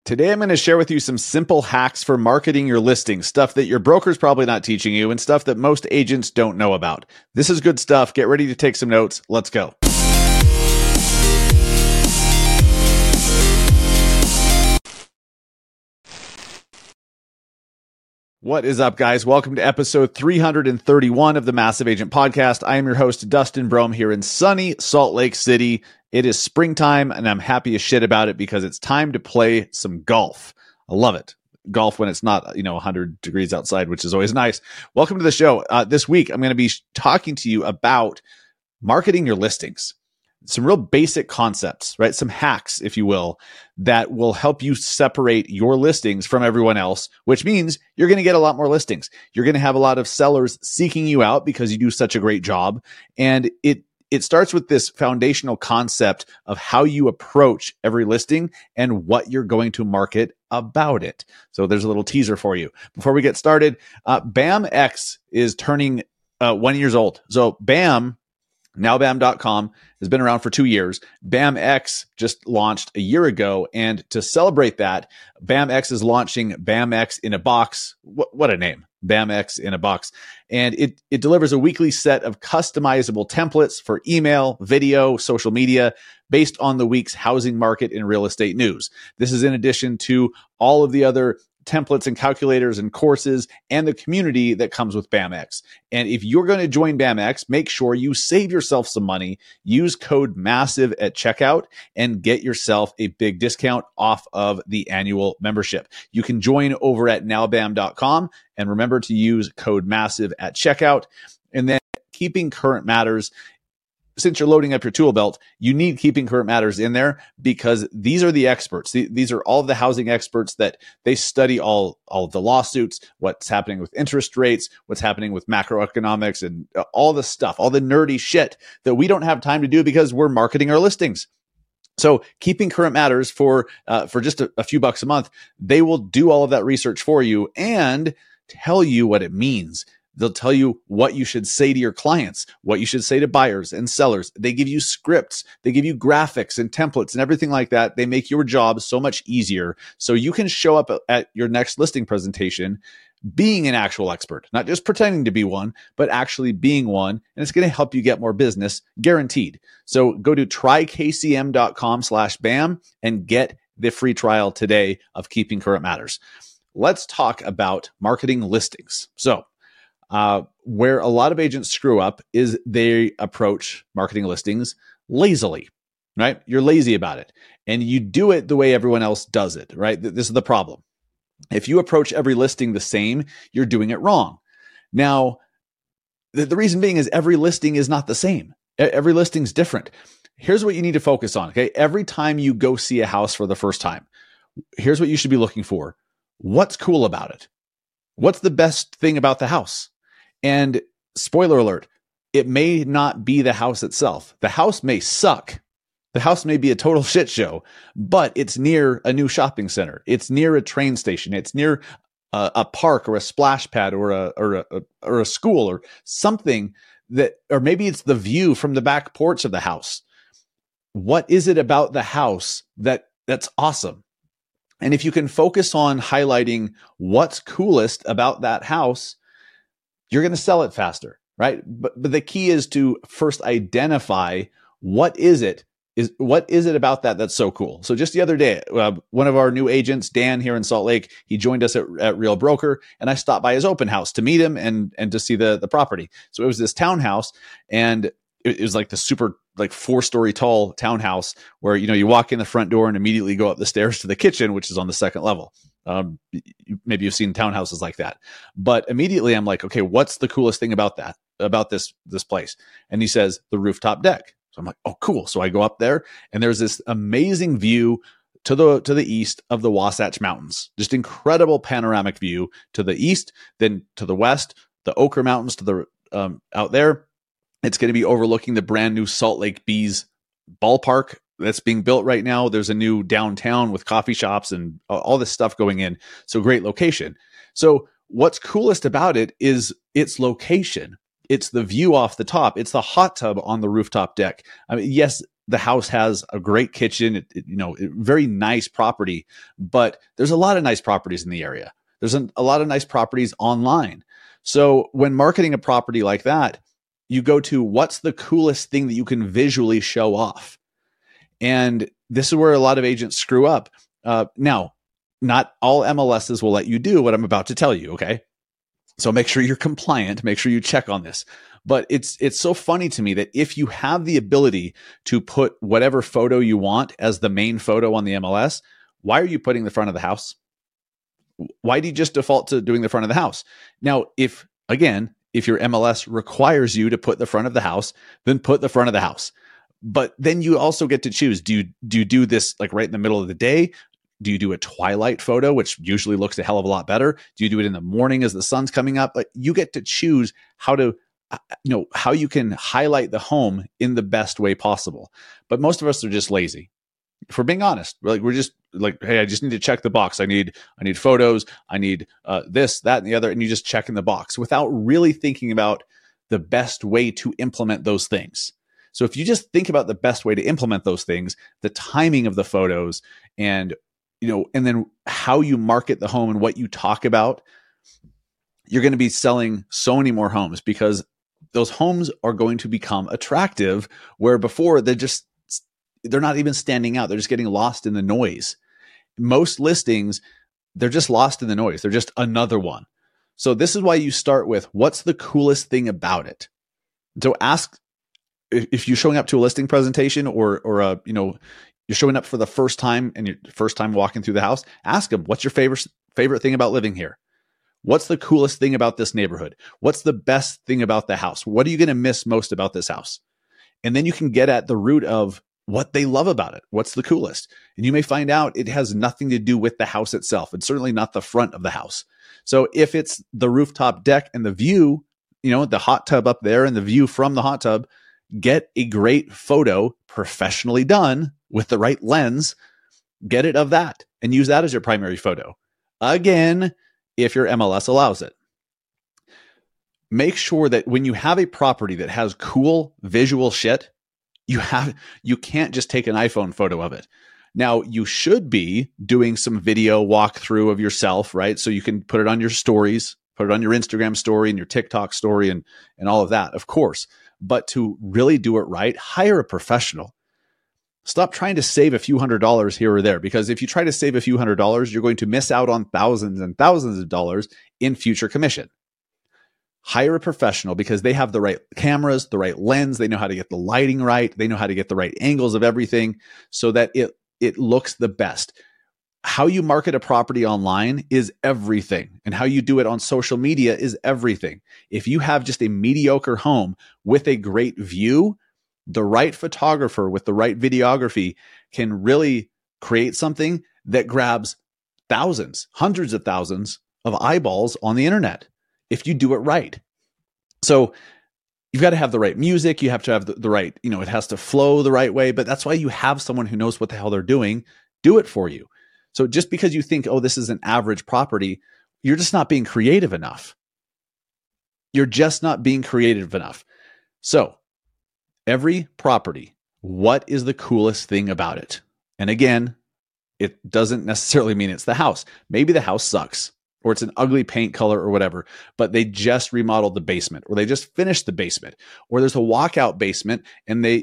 Today, I'm going to share with you some simple hacks for marketing your listings, stuff that your broker's probably not teaching you and stuff that most agents don't know about. This is good stuff. Get ready to take some notes. Let's go. What is up, guys? Welcome to episode 331 of the Massive Agent Podcast. I am your host, Dustin Brome, here in sunny Salt Lake City. It is springtime, and I'm happy as shit about it because it's time to play some golf. I love it. Golf when it's not, 100 degrees outside, which is always nice. Welcome to the show. This week, I'm going to be talking to you about marketing your listings. Some real basic concepts, right? Some hacks, if you will, that will help you separate your listings from everyone else, which means you're going to get a lot more listings. You're going to have a lot of sellers seeking you out because you do such a great job. And it starts with this foundational concept of how you approach every listing and what you're going to market about it. So there's a little teaser for you. Before we get started, BAMX is turning 1 year old. So BAM, NowBAM.com, has been around for 2 years. BAMX just launched a year ago. And to celebrate that, BAMX is launching BAMX in a box. What a name. BAMX in a box. And it delivers a weekly set of customizable templates for email, video, social media, based on the week's housing market and real estate news. This is in addition to all of the other templates and calculators and courses and the community that comes with BAMX. And if you're going to join BAMX, make sure you save yourself some money, use code MASSIVE at checkout, and get yourself a big discount off of the annual membership. You can join over at nowbam.com, and remember to use code MASSIVE at checkout. And then Keeping Current Matters. Since you're loading up your tool belt, you need Keeping Current Matters in there because these are the experts. These are all the housing experts that they study all of the lawsuits, what's happening with interest rates, what's happening with macroeconomics, and all the stuff, all the nerdy shit that we don't have time to do because we're marketing our listings. So Keeping Current Matters for just a few bucks a month, they will do all of that research for you and tell you what it means. They'll tell you what you should say to your clients, what you should say to buyers and sellers. They give you scripts. They give you graphics and templates and everything like that. They make your job so much easier so you can show up at your next listing presentation being an actual expert, not just pretending to be one, but actually being one. And it's going to help you get more business, guaranteed. So go to trykcm.com/BAM and get the free trial today of Keeping Current Matters. Let's talk about marketing listings. So, where a lot of agents screw up is they approach marketing listings lazily, right? You're lazy about it and you do it the way everyone else does it, right? This is the problem. If you approach every listing the same, you're doing it wrong. Now, the reason being is every listing is not the same. Every listing is different. Here's what you need to focus on, okay? Every time you go see a house for the first time, here's what you should be looking for. What's cool about it? What's the best thing about the house? And spoiler alert, it may not be the house itself. The house may suck. The house may be a total shit show, but it's near a new shopping center. It's near a train station. It's near a park or a splash pad or a school or something that, or maybe it's the view from the back porch of the house. What is it about the house that's awesome? And if you can focus on highlighting what's coolest about that house, you're going to sell it faster, right? But the key is to first identify what is it about that that's so cool. So just the other day, one of our new agents, Dan here in Salt Lake, he joined us at Real Broker, and I stopped by his open house to meet him and to see the property. So it was this townhouse, and it was like the super 4-story tall townhouse where, you walk in the front door and immediately go up the stairs to the kitchen, which is on the second level. Maybe you've seen townhouses like that, but immediately I'm like, okay, what's the coolest thing about this place? And he says the rooftop deck. So I'm like, oh, cool. So I go up there and there's this amazing view to the east of the Wasatch Mountains, just incredible panoramic view to the east, then to the west, the Ochre Mountains to the, out there. It's going to be overlooking the brand new Salt Lake Bees ballpark that's being built right now. There's a new downtown with coffee shops and all this stuff going in. So great location. So what's coolest about it is its location. It's the view off the top. It's the hot tub on the rooftop deck. I mean, yes, the house has a great kitchen, very nice property, but there's a lot of nice properties in the area. There's a lot of nice properties online. So when marketing a property like that, you go to what's the coolest thing that you can visually show off. And this is where a lot of agents screw up. Now, not all MLSs will let you do what I'm about to tell you, okay? So make sure you're compliant, make sure you check on this. But it's so funny to me that if you have the ability to put whatever photo you want as the main photo on the MLS, why are you putting the front of the house? Why do you just default to doing the front of the house? Now, if your MLS requires you to put the front of the house, then put the front of the house. But then you also get to choose. Do you do this like right in the middle of the day? Do you do a twilight photo, which usually looks a hell of a lot better? Do you do it in the morning as the sun's coming up? Like, you get to choose how you can highlight the home in the best way possible. But most of us are just lazy. If we're being honest, we're just like, hey, I just need to check the box. I need photos. I need this, that, and the other. And you just check in the box without really thinking about the best way to implement those things. So if you just think about the best way to implement those things, the timing of the photos and then how you market the home and what you talk about, you're going to be selling so many more homes, because those homes are going to become attractive, where before they're not even standing out. They're just getting lost in the noise. Most listings, they're just lost in the noise. They're just another one. So this is why you start with, what's the coolest thing about it? So ask, if you're showing up to a listing presentation or you're showing up for the first time and your first time walking through the house, ask them, what's your favorite thing about living here? What's the coolest thing about this neighborhood? What's the best thing about the house? What are you going to miss most about this house? And then you can get at the root of what they love about it. What's the coolest? And you may find out it has nothing to do with the house itself. It's certainly not the front of the house. So if it's the rooftop deck and the view, the hot tub up there and the view from the hot tub, get a great photo, professionally done with the right lens, get it of that and use that as your primary photo. Again, if your MLS allows it. Make sure that when you have a property that has cool visual shit, you can't just take an iPhone photo of it. Now, you should be doing some video walkthrough of yourself, right? So you can put it on your stories, put it on your Instagram story and your TikTok story and all of that, of course. But to really do it right, hire a professional. Stop trying to save a few $100s here or there, because if you try to save a few $100s, you're going to miss out on thousands and thousands of dollars in future commission. Hire a professional, because they have the right cameras, the right lens. They know how to get the lighting right. They know how to get the right angles of everything so that it looks the best. How you market a property online is everything, and how you do it on social media is everything. If you have just a mediocre home with a great view, the right photographer with the right videography can really create something that grabs thousands, hundreds of thousands of eyeballs on the internet if you do it right. So you've got to have the right music. You have to have the right, it has to flow the right way, but that's why you have someone who knows what the hell they're doing do it for you. So just because you think, oh, this is an average property, you're just not being creative enough. You're just not being creative enough. So every property, what is the coolest thing about it? And again, it doesn't necessarily mean it's the house. Maybe the house sucks, or it's an ugly paint color or whatever, but they just remodeled the basement, or they just finished the basement, or there's a walkout basement and they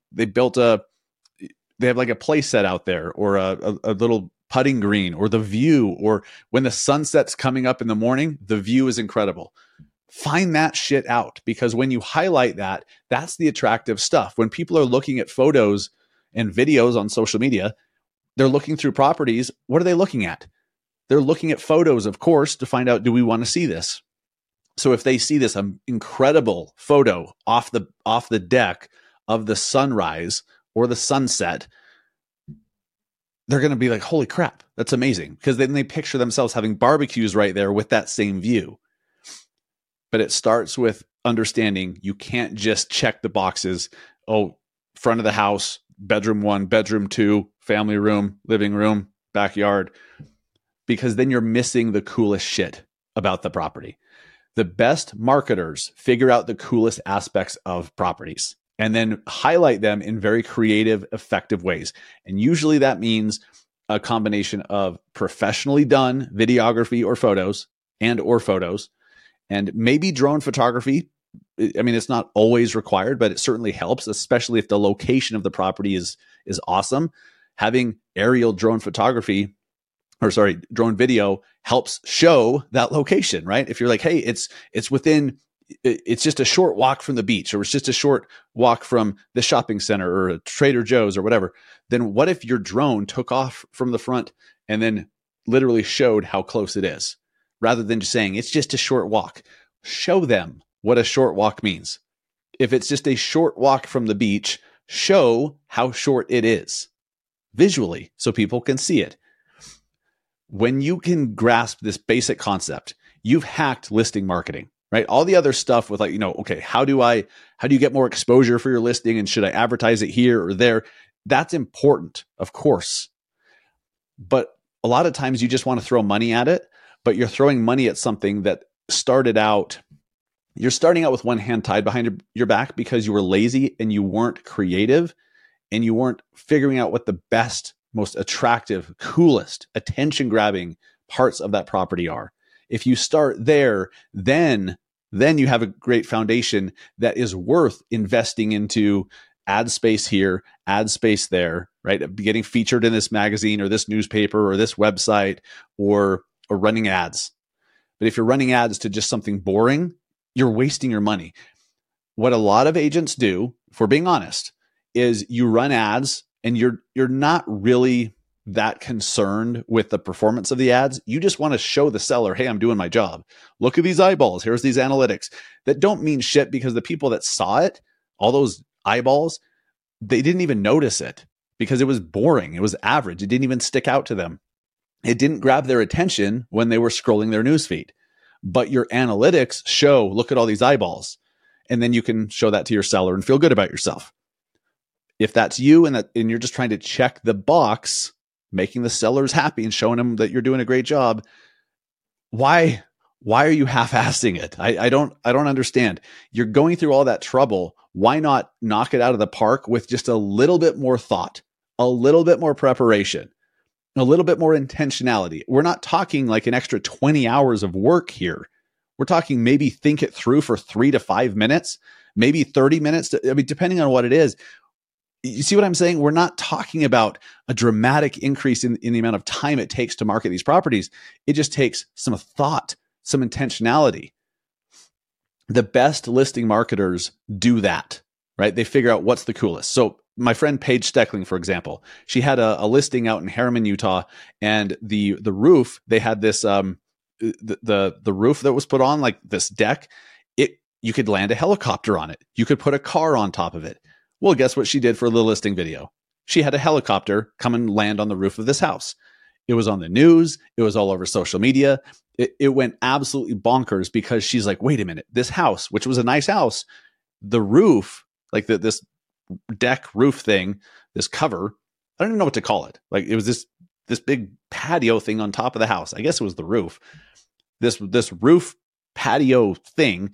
have like a play set out there, or a little putting green, or the view, or when the sunset's coming up in the morning, the view is incredible. Find that shit out, because when you highlight that, that's the attractive stuff. When people are looking at photos and videos on social media, they're looking through properties. What are they looking at? They're looking at photos, of course, to find out, do we want to see this? So if they see this incredible photo off the deck of the sunrise or the sunset, they're going to be like, holy crap, that's amazing. Because then they picture themselves having barbecues right there with that same view. But it starts with understanding you can't just check the boxes. Oh, front of the house, bedroom 1, bedroom 2, family room, living room, backyard. Because then you're missing the coolest shit about the property. The best marketers figure out the coolest aspects of properties. and then highlight them in very creative, effective ways. And usually that means a combination of professionally done videography or photos and maybe drone photography. I mean, it's not always required, but it certainly helps, especially if the location of the property is awesome. Having aerial drone photography, drone video helps show that location, right? If you're like, hey, it's just a short walk from the beach, or it's just a short walk from the shopping center or a Trader Joe's or whatever, then what if your drone took off from the front and then literally showed how close it is, rather than just saying it's just a short walk? Show them what a short walk means. If it's just a short walk from the beach, show how short it is visually so people can see it. When you can grasp this basic concept, you've hacked listing marketing, right? All the other stuff with okay, how do you get more exposure for your listing, and should I advertise it here or there? That's important, of course. But a lot of times you just want to throw money at it, but you're throwing money at something that you're starting out with one hand tied behind your back because you were lazy and you weren't creative and you weren't figuring out what the best, most attractive, coolest, attention-grabbing parts of that property are. If you start there, then you have a great foundation that is worth investing into. Ad space here, ad space there, right? Getting featured in this magazine or this newspaper or this website, or running ads. But if you're running ads to just something boring, you're wasting your money. What a lot of agents do, if we're being honest, is you run ads and you're not really that concerned with the performance of the ads. You just want to show the seller, hey, I'm doing my job. Look at these eyeballs. Here's these analytics that don't mean shit, because the people that saw it, all those eyeballs, they didn't even notice it because it was boring. It was average. It didn't even stick out to them. It didn't grab their attention when they were scrolling their newsfeed. But your analytics show, look at all these eyeballs. And then you can show that to your seller and feel good about yourself. If that's you and you're just trying to check the box, making the sellers happy and showing them that you're doing a great job, why are you half-assing it? I don't understand. You're going through all that trouble. Why not knock it out of the park with just a little bit more thought, a little bit more preparation, a little bit more intentionality? We're not talking like an extra 20 hours of work here. We're talking maybe think it through for 3 to 5 minutes, maybe 30 minutes, depending on what it is. You see what I'm saying? We're not talking about a dramatic increase in the amount of time it takes to market these properties. It just takes some thought, some intentionality. The best listing marketers do that, right? They figure out what's the coolest. So my friend Paige Steckling, for example, she had a listing out in Harriman, Utah, and the roof, they had this the roof that was put on, like this deck. You could land a helicopter on it. You could put a car on top of it. Well, guess what she did for the listing video? She had a helicopter come and land on the roof of this house. It was on the news. It was all over social media. It went absolutely bonkers because she's like, wait a minute, this house, which was a nice house, the roof, like this deck roof thing, this cover, I don't even know what to call it. Like, it was this big patio thing on top of the house. I guess it was the roof. This roof patio thing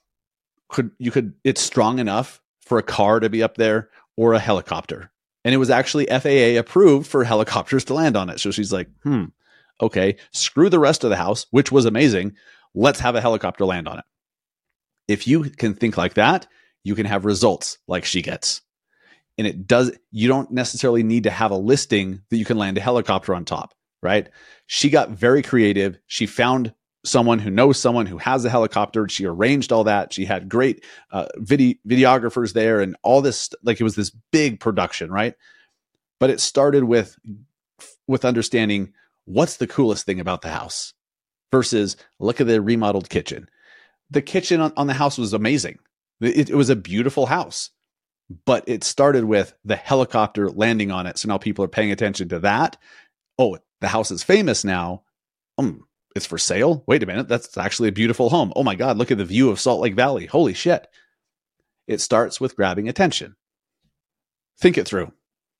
it's strong enough for a car to be up there or a helicopter. And it was actually FAA approved for helicopters to land on it. So she's like, okay, screw the rest of the house, which was amazing. Let's have a helicopter land on it. If you can think like that, you can have results like she gets. And you don't necessarily need to have a listing that you can land a helicopter on top, right? She got very creative. She found someone who knows someone who has a helicopter. She arranged all that. She had great videographers there and all this, like it was this big production, right? But it started with understanding what's the coolest thing about the house versus look at the remodeled kitchen. The kitchen on the house was amazing. It was a beautiful house, but it started with the helicopter landing on it. So now people are paying attention to that. Oh, the house is famous now. It's for sale. Wait a minute. That's actually a beautiful home. Oh my God. Look at the view of Salt Lake Valley. Holy shit. It starts with grabbing attention. Think it through.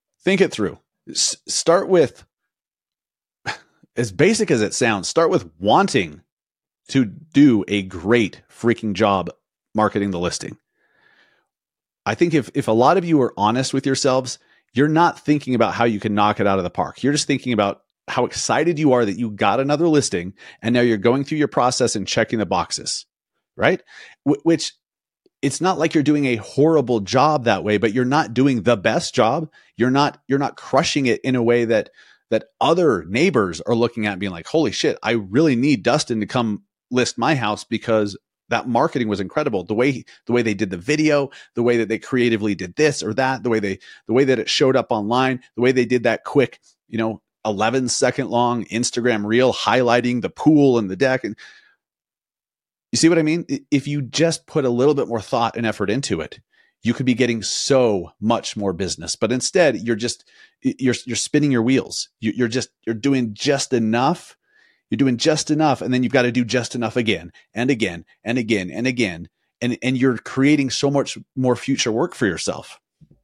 Start with, as basic as it sounds, start with wanting to do a great freaking job marketing the listing. I think if a lot of you are honest with yourselves, you're not thinking about how you can knock it out of the park. You're just thinking about how excited you are that you got another listing, and now you're going through your process and checking the boxes, right? Which it's not like you're doing a horrible job that way, but you're not doing the best job. You're not crushing it in a way that other neighbors are looking at and being like, holy shit, I really need Dustin to come list my house because that marketing was incredible. The way they did the video, the way that they creatively did this or that, the way that it showed up online, the way they did that quick, 11-second long Instagram reel highlighting the pool and the deck. And you see what I mean? If you just put a little bit more thought and effort into it, you could be getting so much more business. But instead, you're spinning your wheels. You're doing just enough. You're doing just enough, and then you've got to do just enough again and again and again and again. And you're creating so much more future work for yourself.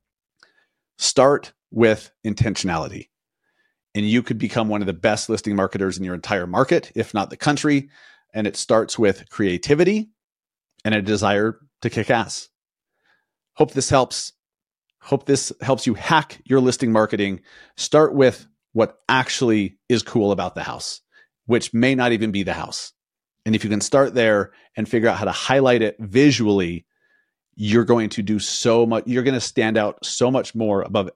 Start with intentionality, and you could become one of the best listing marketers in your entire market, if not the country. And it starts with creativity and a desire to kick ass. Hope this helps. Hope this helps you hack your listing marketing. Start with what actually is cool about the house, which may not even be the house. And if you can start there and figure out how to highlight it visually, you're going to do so much. You're going to stand out so much more above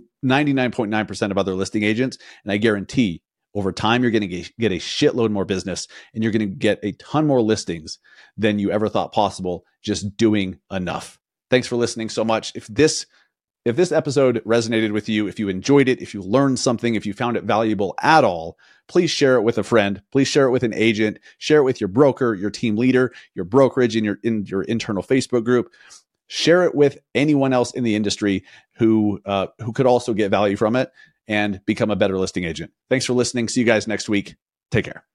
99.9% of other listing agents. And I guarantee over time, you're going to get a shitload more business, and you're going to get a ton more listings than you ever thought possible just doing enough. Thanks for listening so much. If this episode resonated with you, if you enjoyed it, if you learned something, if you found it valuable at all, please share it with a friend. Please share it with an agent. Share it with your broker, your team leader, your brokerage, in your internal Facebook group. Share it with anyone else in the industry who could also get value from it and become a better listing agent. Thanks for listening. See you guys next week. Take care.